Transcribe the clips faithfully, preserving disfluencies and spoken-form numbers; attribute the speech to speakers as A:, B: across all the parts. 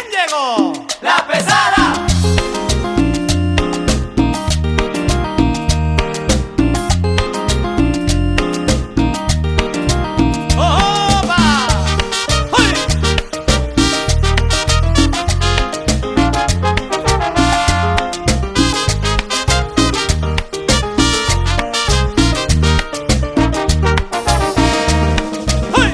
A: llegó?
B: ¡La pesada!
A: ¡Opa! ¡Uy! ¡Uy!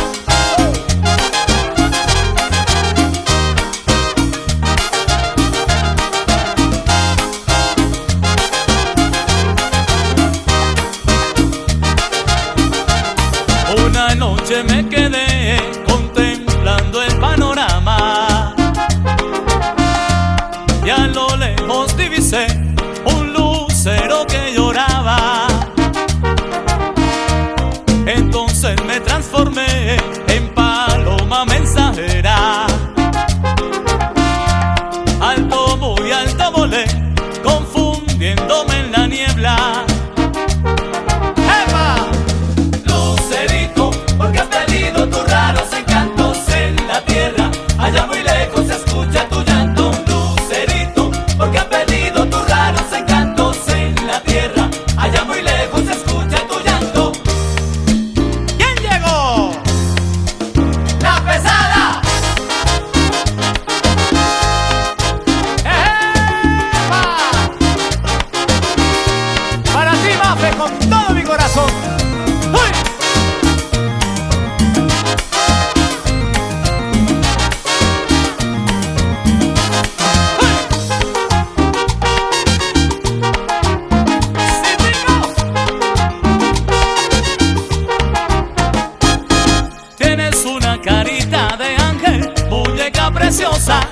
C: Una noche me quedé contemplando el panorama y a lo lejos divisé un lucero que lloraba. Entonces me transformé en paloma mensajera. Alto, muy alto volé, confundiéndome en la niebla.
A: ¡Epa!
B: Lucerito, porque has perdido tus raros encantos en la tierra. Allá muy lejos se escucha tu llanto. Lucerito, porque has perdido tus raros encantos en la tierra. Allá muy lejos se escucha tu llanto.
A: ¿Quién llegó?
B: ¡La pesada!
A: ¡Epa! Para ti, Mafe, con todo mi corazón. ¡Uy!
C: Tienes una carita de ángel, muñeca preciosa.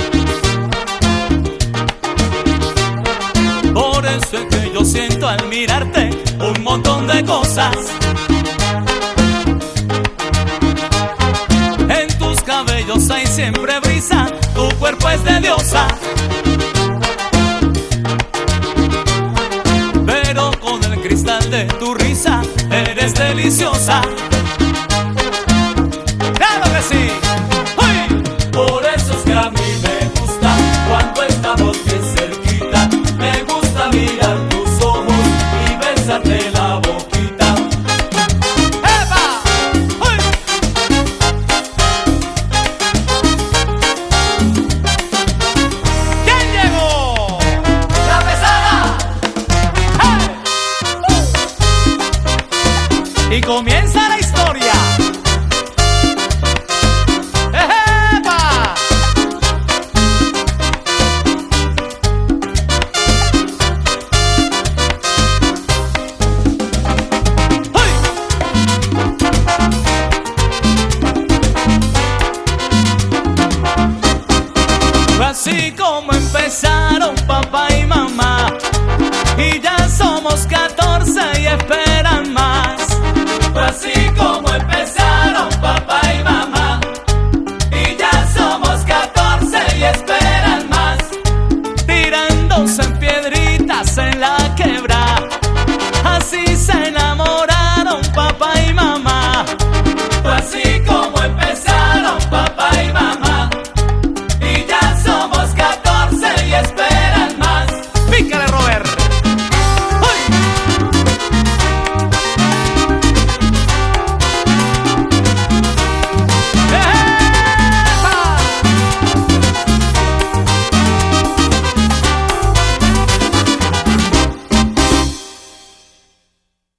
C: Por eso es que yo siento al mirarte un montón de cosas. En tus cabellos hay siempre brisa, tu cuerpo es de diosa. Pero con el cristal de tu risa eres deliciosa.
A: ¡Claro que sí!